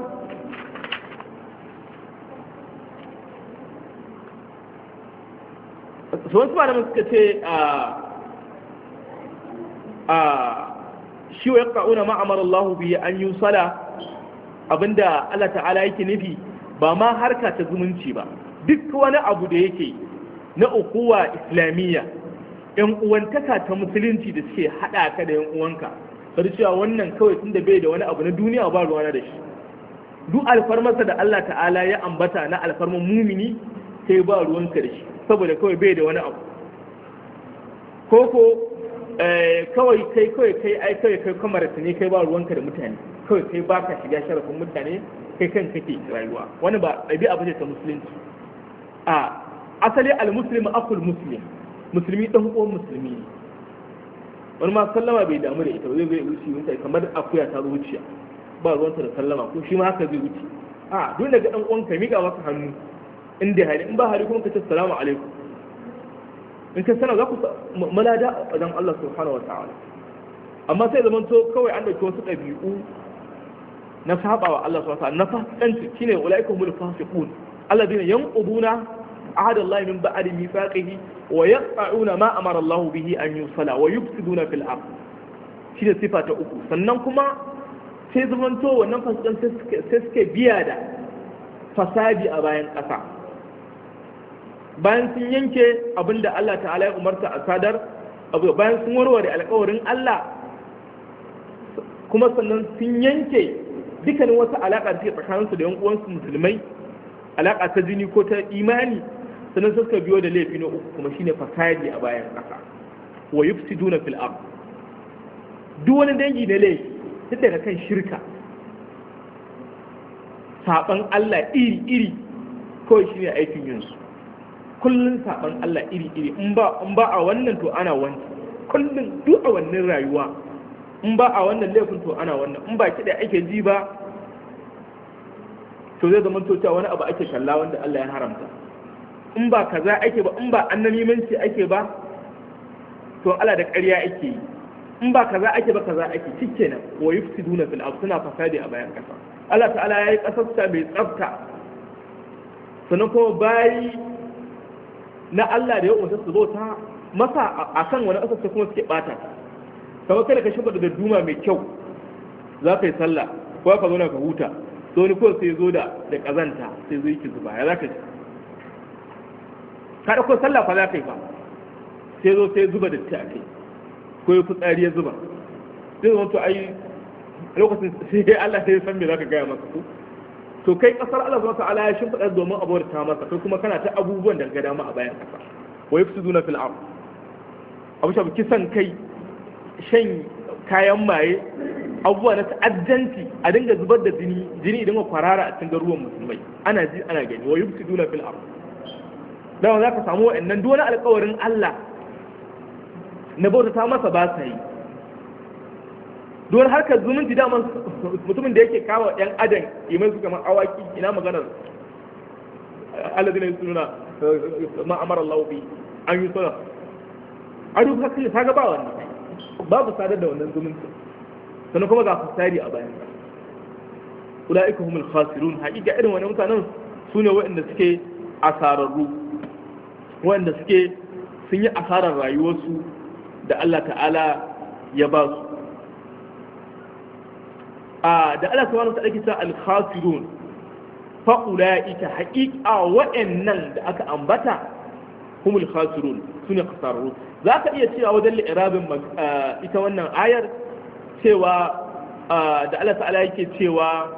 so wasu malaman suka ce a a shi wa yaqta'una ma amara Allah bi an yusala abinda Allah ta'ala yake nufi ba ma harka ta zumunci ba duk wani abu da yake na ukuwa islamiyya yan uwantaka ta musulunci da suke hada ka da yan uwanka sai cewa wannan kawai tunda bai da wani abu na duniya ba ruwana da shi duk alfarmarsa da Allah ta'ala ya ambata na alfarman mumini sai ba ruwanka da shi saboda kawai bai da wani abu koko kawai kai kawai kai ai kawai kai kamar ne kai ba ruwanka da mutane kawai kai ba ka shiga sharafin mutane kai kan kake rayuwa wani ba ɗabi'a ba ce ta musulunci a asali al-muslim akul muslim musulmi dan uwan musulmi ne wani ma sallama bai damu da ita zai zai wuce wuce kamar akuya ta zo wuciya ba ruwanta da sallama ko shi ma haka zai wuce a duk daga dan uwan ka miƙa maka hannu in da hali in ba hali kuma ka ce assalamu alaikum in ka sana za ku malada a wajen Allah subhanahu wa ta'ala amma sai zaman to kawai an dauki wasu ɗabi'u na saba wa Allah subhanahu wa ta'ala na fasikanci shine ulaikum bil fasiqun alladhina yanquduna ahada Allah min ba'di mithaqihi wa yaqta'una ma amara Allah bihi an yusala wa yufsiduna fil ard shine sifa ta uku sannan kuma sai zaman to wannan fasikan sai suke biya da fasadi a bayan ƙasa bayan sun yanke abinda Allah ta'ala ya umarta a sadar bayan sun warware alƙawarin Allah kuma sannan sun yanke dukkanin wasu alaƙa da ke tsakaninsu da yan uwansu musulmai alaƙa ta jini ko ta imani sannan suka biyo da laifi na uku kuma shine fasadi a bayan ƙasa wa yufsiduna fil ard duk wani dangi na laifi duk daga kan shirka saban Allah iri iri kawai shine aikin yinsu kullun saban Allah iri iri in ba in ba a wannan to ana wancan kullun duk a wannan rayuwa in ba a wannan laifin to ana wannan in ba kiɗa ake ji ba to zai zama to cewa wani abu ake kalla wanda Allah ya haramta in ba kaza ake ba in ba annamimanci ake ba to Allah da ƙarya ake yi in ba kaza ake ba kaza ake cikenan wa yufsiduna fil ard suna fasadi a bayan kasa Allah ta'ala ya yi ƙasarsa mai tsafta, sannan kuma bayi na Allah da ya umarta su bauta masa a kan wani ƙasarsa kuma suke ɓata. Kamar kada ka shiga da duma mai kyau za ka yi sallah ko ka zo na ka huta, so wani kawai sai zo da da ƙazanta sai zo yake zuba, ya za ka ji ka ɗauko sallah fa za ka yi ba, sai zo sai zuba da ta a kai ko ya fitsari ya zuba, sai zo to ai lokacin sai dai Allah sai ya san me za ka gaya masa ko to kai kasar Allah subhanahu wa ta'ala ya shimfiɗa domin abuwarta masa, kai kuma kana ta abubuwan da ga dama a bayan kasa. Wa yafsiduna fil ard, abu shabu kisan kai, shan kayan maye, abubuwa na ta'addanci, a dinga zubar da jini jini idan kwarara a cikin garuruwan musulmai, ana ji ana gani. Wa yafsiduna fil ard, dan za ka samu wa'annan duk wani alƙawarin Allah na bautata masa ba sa yi. Don harkar zumunci daman mutumin da yake kawo ‘yan adam imai su kamar awaki, ina maganar alladina suna ma'amar Allah bi an yi suna a duk haka ta gaba wannan babu sadar da wannan zumunci, sannan kuma ga fasari a bayan ula'ika humul khasirun. Haƙiƙa irin wannan mutanen su ne waɗanda suke asararru, waɗanda suke sun yi asarar rayuwarsu da Allah ta'ala ya ba su. da Allah subhanahu wa ta'ala ke cewa al-khasirun fa ulaika haqiqa wa'annan da aka ambata humul khasirun sune khasararru. Zaka iya cewa wajen li'irabin ita wannan ayar cewa da Allah ta'ala yake cewa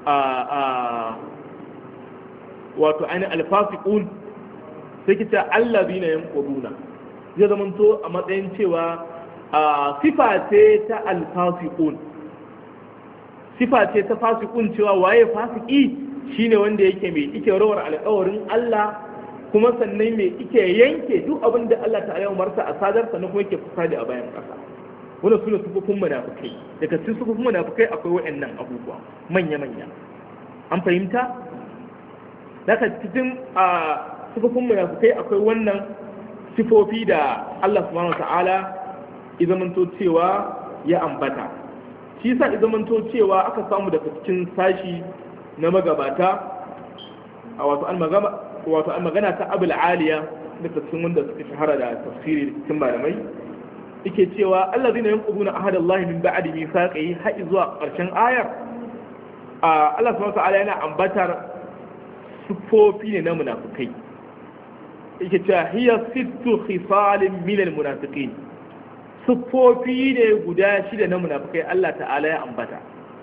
wato ainihin al-fasiqun sai kita allazina yanquduna, zai zamanto a matsayin cewa sifa ce ta al-fasiqun, sifa ce ta fasikun, cewa waye fasiki shine wanda yake mai ike rawar alƙawarin Allah, kuma sannan mai ike yanke duk abin da Allah ta'ala ya umarta a sadar, sannan kuma yake fasadi a bayan ƙasa. Wannan sune sufufin munafikai. Daga cikin sufufin munafikai akwai waɗannan abubuwa manya manya. An fahimta? Daga cikin sufufin munafikai akwai wannan sifofi da Allah subhanahu wata'ala ya zamanto cewa ya ambata. Shi sa zamanto cewa aka samu daga cikin sashi na magabata a wato an magana wato an magana ta Abul Aliya daga cikin wanda suka shahara da tafsiri cikin malamai, yake cewa allazina yanquduna ahadallahi min ba'di mithaqihi har zuwa ƙarshen ayar. Allah subhanahu wa ta'ala yana ambatar sufofi ne na munafikai, yake cewa hiya sittu khisalin min almunafiqin, siffofi ne guda shida na munafikai Allah ta'ala ya ambata.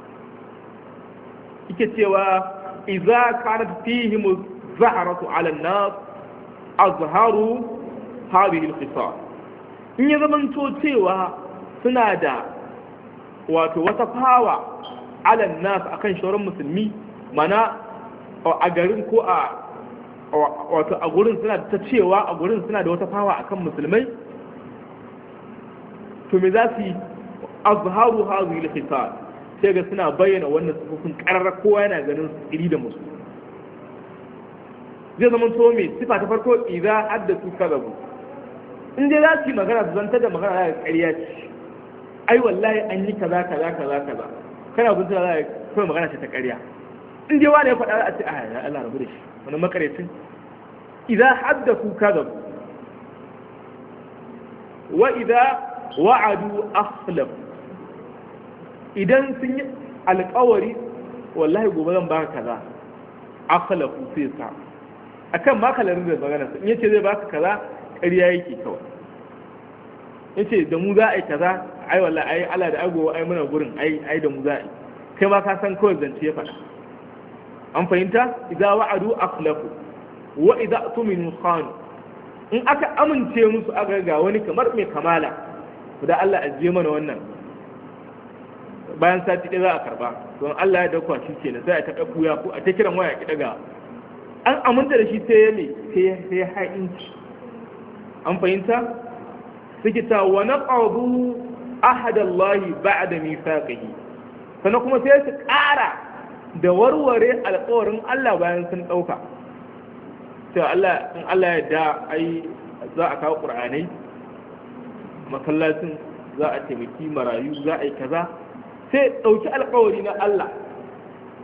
Yake cewa idza kanat fihim zahratu 'ala an-nas azharu hadhihi al-khisal, in ya zamanto cewa suna da wato wata fawa 'ala an-nas akan shauran musulmi, mana a garin ko a wato a gurin suna ta cewa a gurin suna da wata fawa akan musulmai, to me za su yi azharu hadhihi al-khisal, sai ga suna bayyana wannan sifofin karara, kowa yana ganin su iri da musu. Zai zama to me sifa ta farko, idza haddathu kadhabu, in dai za su yi magana su zanta da magana da ƙarya ce, ai wallahi an yi kaza kaza kaza kaza, kana gunta za ka kai magana ce ta ƙarya. In dai wani ya faɗa a ce a ya Allah rabu da shi, wani makarecin. Idza haddathu kadhabu wa idza wa'adu akhlaf, idan sun yi alƙawari wallahi gobe zan baka kaza, akhlafu sai sa akan ma kalarin da magana in yace zai baka kaza ƙarya yake kawai, yace da mu za a yi kaza, ai wallahi ai Allah da agowa ai muna gurin ai ai da mu za a yi, kai ma ka san kawai zance ya faɗa. An fahimta? Idza wa'adu akhlafu wa idza tuminu khanu, in aka amince musu aka ga wani kamar mai kamala, da Allah ajiye mana wannan, bayan sati ɗaya za a karba, don Allah ya dauka shi kenan sai a ta ɗaɓuya ko a ta kiran waya ki daga, an aminta da shi sai ya me sai ya ha'inci. An fahimta? Suke ta wa naqadu ahadallahi ba'da mithaqihi, sannan kuma sai su ƙara da warware alƙawarin Allah bayan sun ɗauka. Sai Allah in Allah ya da ai za a kawo Qur'anai masallacin, za a taimaki marayu, za a yi kaza, sai ɗauki alƙawari na Allah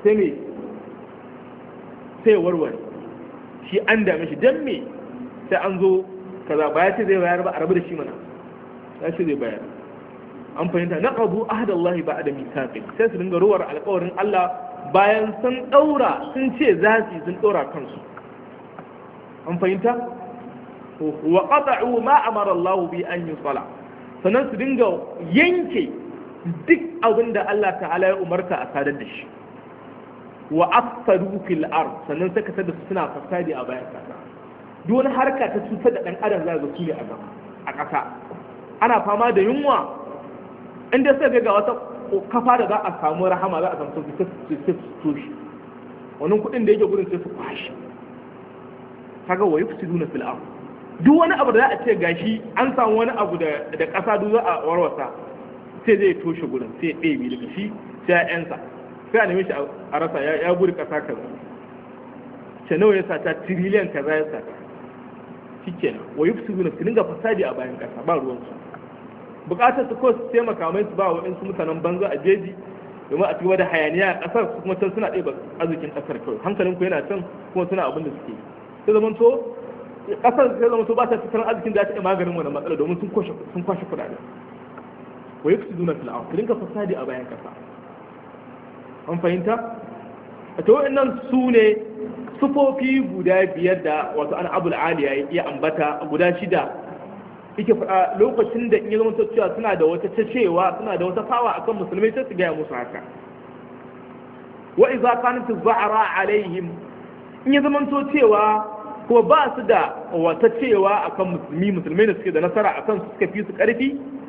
sai me sai warware shi an dame shi dan me sai an zo kaza ba ya ce zai bayar ba a rabu da shi mana ya ce zai bayar. An fahimta na qabu ahdallahi ba'da mithaqi sai su dinga ruwar alƙawarin Allah bayan sun daura sun ce za su sun daura kansu. An fahimta wa qata'u ma amara Allah bi an yusala sannan su dinga yanke duk abin da Allah ta'ala ya umarta a sadar da shi wa afsadu fil ard sannan suka tada su suna fasadi a bayan kasa duk wani harka ta cutar da dan adam za ga su ne a kasa ana fama da yunwa inda sai ga wata kafa da za a samu rahama za a samu sauki sai su toshi wannan kudin da yake gurin sai su kwashi kaga wa yufsiduna fil ard duk wani abu da za a ce gashi an samu wani abu da da kasa duk za a warwasa sai zai toshe gurin sai ya ɗebe daga shi sai ya yansa sai a neme shi a rasa ya guri kasa kaza ce nawa ya sata tiriliyan kaza ya sata shikenan wa yufsiduna su dinga fasadi a bayan kasa ba ruwan su bukatar su ko su taimaka mai su ba wa su mutanen banza a jeji domin a cigaba da hayaniya a kasar su kuma can suna ɗeba arzikin kasar kawai hankalin ku yana can kuma suna abin da suke sai zaman to kasar sai zaman to ba ta tattalin arzikin da ta iya maganin wannan matsala domin sun kwashe sun kwashe kuɗaɗe wa yufsiduna fil ard dinka fasadi a bayan kasa an fahimta to wannan su ne sufofi guda biyar da wato an abul aliya ya ambata guda shida yake faɗa lokacin da in ya zama cewa suna da wata cewa suna da wata fawa akan musulmai sai su gaya musu haka wa idza kanat az-za'ra alaihim in ya zama cewa ko ba su da wata cewa akan musulmi musulmai da suke da nasara akan su suka fi su karfi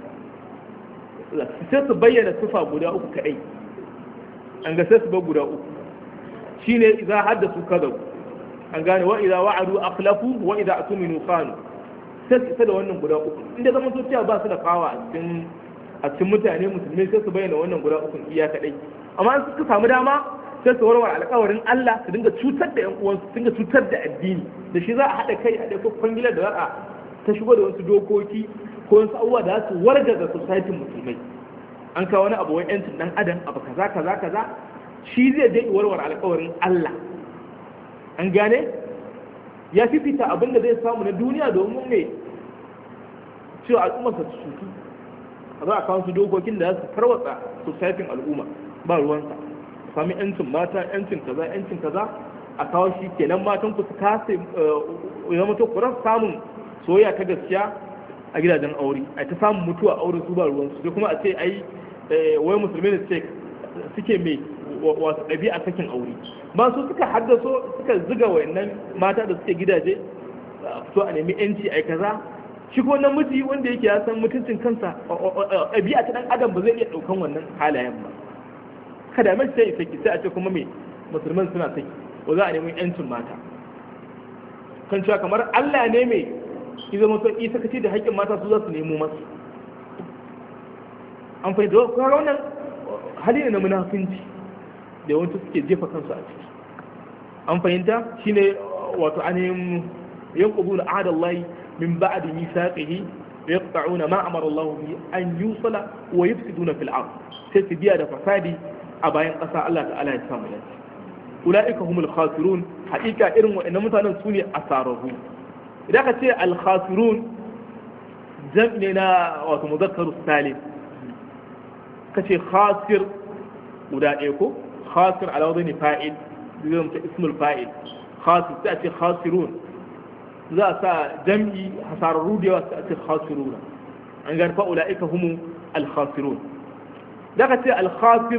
sai su bayyana sifa guda uku kadai an ga sai su ba guda uku shine idza haddathu kadabu an gane wa idza wa'adu akhlafu wa idza atuminu khanu sai su da wannan guda uku inda zaman so cewa ba su da kawa a cikin a cikin mutane musulmai sai su bayyana wannan guda uku iya kadai amma in suka samu dama sai su warware alƙawarin Allah su dinga cutar da ƴan uwansu su dinga cutar da addini da shi za a haɗa kai a ɗaya kwangilar da za a ta shigo da wasu dokoki ko wasu abubuwa da za su wargaza society musulmai an kawo wani abu wai ƴancin ɗan adam abu kaza kaza kaza shi zai dai warware alƙawarin Allah an gane ya fifita abin da zai samu na duniya domin mai cewa al'ummarsa su cutu a za a kawo su dokokin da za su tarwatsa societin al'umma ba ruwansa sami yancin mata yancin kaza yancin kaza a kawo shi kenan matan ku su kasa ya mutu ku rasa samun soyayya ta gaskiya a gidajen aure a ta samun mutuwa aure su ba ruwansu sai kuma a ce ai wai musulmi ne suke suke mai wasu ɗabi'a sakin aure ba su suka haddaso suka ziga wayannan mata da suke gidaje so a nemi yanci ai kaza shi ko namiji wanda yake ya san mutuncin kansa ɗabi'a ta ɗan adam ba zai iya ɗaukan wannan halayen ba kada mai sai saki sai a ce kuma me musulman suna saki ko za a nemi yancin mata kan cewa kamar Allah ne mai ki zama to isa kace da haƙƙin mata su za su nemo masu an fahimta ko wannan hali ne na munafinci da yawanci suke jefa kansu a ciki an fahimta shine wato ainihin yanquduna ahda Allah min ba'di mithaqihi yaqta'una ma amara Allah bi an yusala wa yufsiduna fil ard sai su biya da fasadi a bayan ƙasa Allah ta'ala ya samu lafiya ulaika humul khasirun haƙiƙa irin waɗannan mutanen su ne asarahu idan ka ce al khasirun jam'i na wato muzakkaru salim kace khasir guda ɗaya ko خاسر على وزن فاعل اسم الفاعل خاسر تأتي خاسرون ذا سا جمعي حصار الرودي وتأتي خاسرون عن قال فأولئك هم الخاسرون ذا كتير الخاسر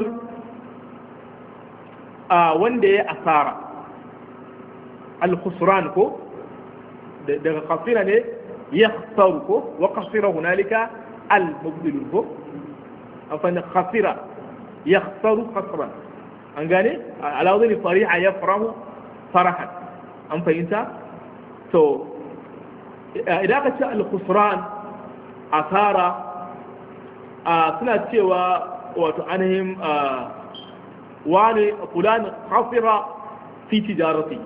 آه وندي أثار الخسران كو ده خاسر ne يخسر كو وقصر هنالك المبذل كو أفن خسر يخسر خسرا an gane alawazin fariha ya farahu farahan an fahimta to idan ka ce al-khusran asara suna cewa wato ainihin wani fulan khasira fi tijarati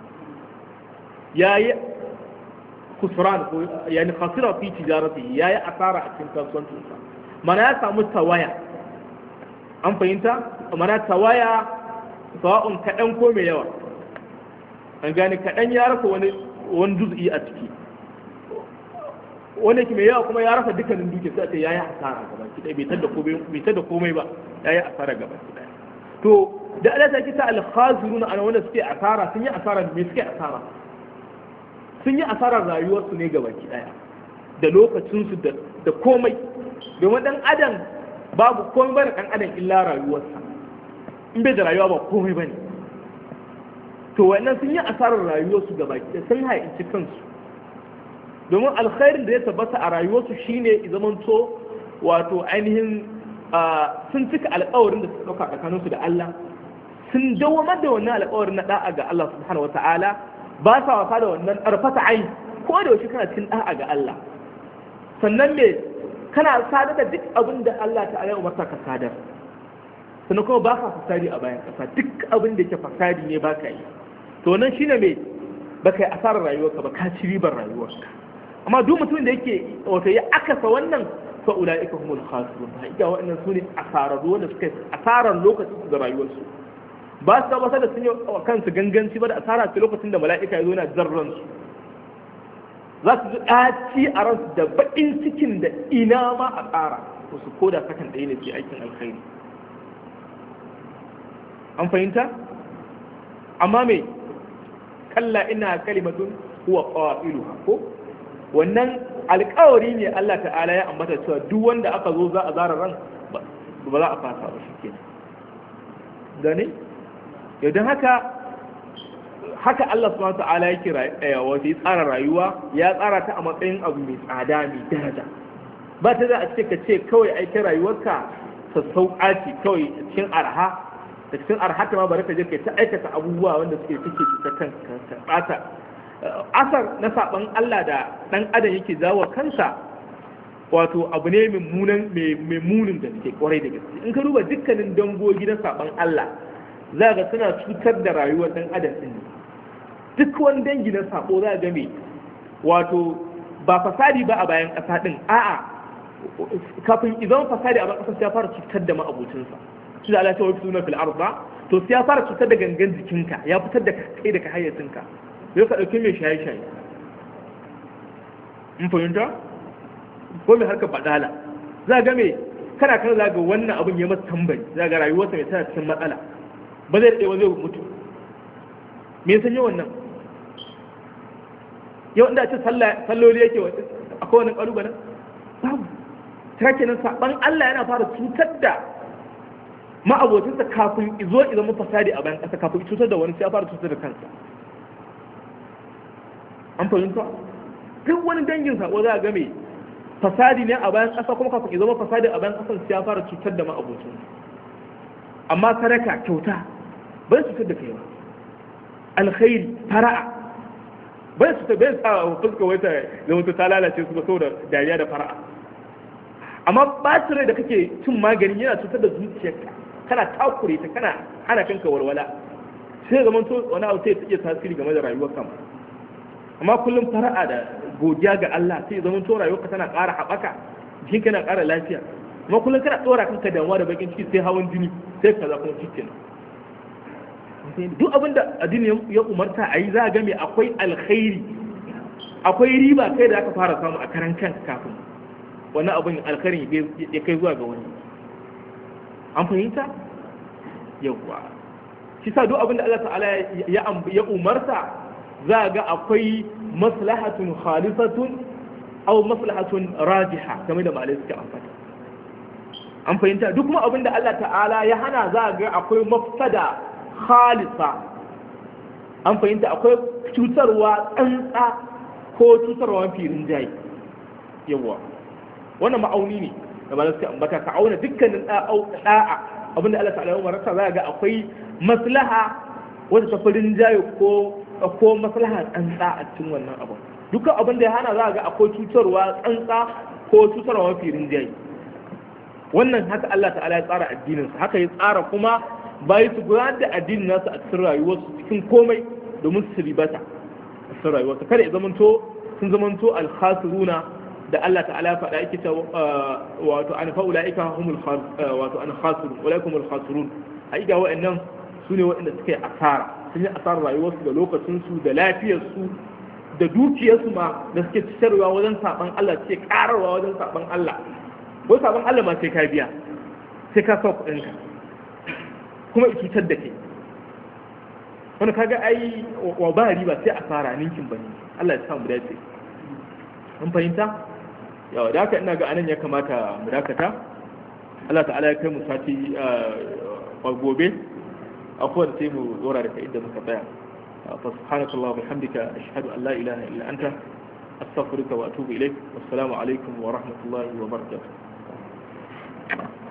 yayi khusran ko yani khasira fi tijarati yayi asara a cikin kasuwancinsa mana ya samu tawaya an fahimta mana tawaya sawa'un kaɗan ko mai yawa, an gane kaɗan ya rasa wani wani juz'i a ciki, wani ke mai yawa kuma ya rasa dukkanin duke sai ce yayi asara gaba ki dai bai tada komai bai tada komai ba yayi asara gaba ki dai. To da Allah ta kita al-khasiruna ana wanda suke asara sun yi asara me suke asara sun yi asarar rayuwarsu ne gaba ki daya da lokacinsu da da komai, domin dan adam babu komai bane dan adam illa rayuwarsa, in bai da rayuwa ba komai bane. To wannan sun yi asarar rayuwarsu gaba ki sun haici kansu, domin alkhairin da ya tabbata a rayuwarsu shine zamanto wato ainihin sun cika alƙawarin da suka ɗauka tsakaninsu da Allah, sun dawamar da wannan alƙawarin na da'a ga Allah subhanahu wata'ala, ba sa wasa da wannan ɗarfata ain ko da yaushe kana cikin da'a ga Allah. Sannan me kana sadar da duk abin da Allah ta'ala ya umarta ka sadar, sannan kuma ba ka fasadi a bayan ƙasa, duk abin da yake fasadi ne ba ka yi. To nan shine me ba ka yi asarar rayuwarka ba, ka ci ribar rayuwarka. Amma duk mutumin da yake wato ya akasa wannan fa ulaika humul khasirun, hakika wa'annan sune asararru wanda suka asarar lokacin su da rayuwarsu, ba su tabbata da sun yi kansu ganganci ba da asara ce lokacin da mala'ika ya zo yana zarran su, za su ji ɗaci a ransu da baƙin cikin da ina ma a tsara wasu ko da sakan ɗaya ne ke aikin alkhairi. An fahimta? Amma me kalla ina kalimatun huwa qailuha, ko wannan alƙawari ne Allah ta'ala ya ambata cewa duk wanda aka zo za a zara ran ba za a fasa ba shikenan. Gane? Idan haka haka Allah subhanahu ta'ala yake rayuwa, ya tsara rayuwa, ya tsara ta a matsayin abu mai tsada mai daraja. Ba ta da a ce ka ce kawai aikin rayuwarka sassauƙa ce kawai cikin arha, da cikin arha ta ma bari ka je kai ta aikata abubuwa wanda suke suke cutar kanka ka ɓata. Asar na saban Allah da ɗan adam yake jawo kansa wato abu ne mai munin da suke kwarai da gaske. In ka duba dukkanin dangogi na saban Allah za ga suna cutar da rayuwar ɗan adam ɗin. Duk wani dangi na sako za ga me wato ba fasadi ba a bayan ƙasa ɗin, a'a kafin idan fasadi a bayan ƙasa ya fara cutar da ma'abocinsa. Shi da Allah ta wafi suna fil arba, to sai ya fara cutar da gangan jikinka, ya fitar da kai daga hayyacinka. Yau ka ɗauki mai shaye-shaye, in fahimta? Ko mai harkar badala, za ga me kana kan za ga wannan abin ya masa tambari, za ga rayuwarsa mai tana cikin matsala, ba zai daɗe ba zai mutu. Me san yawan nan? Yau inda ce salloli yake akwai wani ƙalubalen? Babu. Ta kenan saɓan Allah yana fara cutar da ma'abocinsa kafin izo idan mafasadi a bayan ƙasa, kafin cutar da wani sai ya fara cutar da kansa. An fahimta? Duk wani dangin sako za a game fasadi ne a bayan ƙasa, kuma kafin ya zama fasadi a bayan ƙasar ya fara cutar da ma'abocin. Amma sadaka kyauta bai cutar da kai ba, alkhairi fara'a bai cutar, bai sa fuska wata da wata ta lalace su ba saboda dariya da fara'a. Amma ɓacin rai da kake cin magani yana cutar da zuciyarka, kana takure ta, kana hana kanka walwala, sai zaman to wani abu sai ta iya tasiri game da rayuwar kama. Amma kullum fara'a da godiya ga Allah sai zama to rayuwarka tana ƙara haɓaka, jikinka na ƙara lafiya. Amma kullum kana tsora kanka damuwa da bakin ciki, sai hawan jini, sai kaza kuma cikin. Duk abin da addini ya umarta a yi za a ga me akwai alkhairi, akwai riba kai da aka fara samu a karan kanka kafin wannan abin alkhairin ya kai zuwa ga wani. An fahimta? Yawwa. Shi sa duk abin da Allah ta'ala ya umarta za ga akwai maslahatun khalisatun aw maslahatun rajiha kamar da malai suke amfani. An fahimta? Duk kuma abin da Allah ta'ala ya hana za ga akwai mafsada khalisa. An fahimta? Akwai cutarwa tsantsa ko cutarwa firin jayi. Yawwa. Wannan ma'auni ne da malai suke ambata, ka auna dukkanin da'a abin da Allah ta'ala ya umarta za ga akwai maslaha wanda ta firin jayi ko ko maslaha tsantsa a cikin wannan abu. Dukkan abin da ya hana za ga akwai cutarwa tsantsa ko cutarwa mafi rinjaye. Wannan haka Allah ta'ala ya tsara addininsa, haka ya tsara kuma bayi su gudanar da addinin nasu a cikin rayuwarsu cikin komai domin su ribata a cikin rayuwarsu. Kada ya zamanto sun zamanto alkhasiruna da Allah ta'ala ya faɗa yake cewa wato an fa'ulaika humul wato an khasirun ulaikumul khasirun. Ai ga wa'annan su ne waɗanda suka yi asara sun yi asarar rayuwarsu da lokacinsu da lafiyarsu da dukiyarsu ma da suke cikarwa wajen saban Allah suke ƙararwa wajen saban Allah ko saban Allah ma sai ka biya sai ka sa kuɗinka kuma i cutar da ke wani kaga ai wa ba riba sai asara ninkin bane Allah ya sa mu dace mun fahimta yawa da haka ina ga anan ya kamata mu dakata Allah ta'ala ya kai mu sati a gobe akwai sai mu dora da inda muka tsaya fa subhanakallah wa bihamdika ashhadu an la ilaha illa anta astaghfiruka wa atubu ilaik wassalamu alaikum wa rahmatullahi wa barakatuh